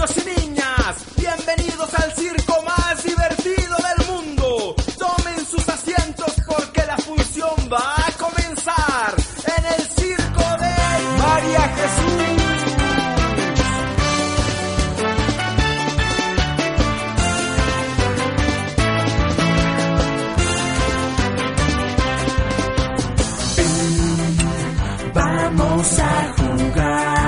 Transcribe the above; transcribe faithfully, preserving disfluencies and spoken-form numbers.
niños y niñas, bienvenidos al circo más divertido del mundo. Tomen sus asientos porque la función va a comenzar en el circo de María Jesús. Vamos a jugar.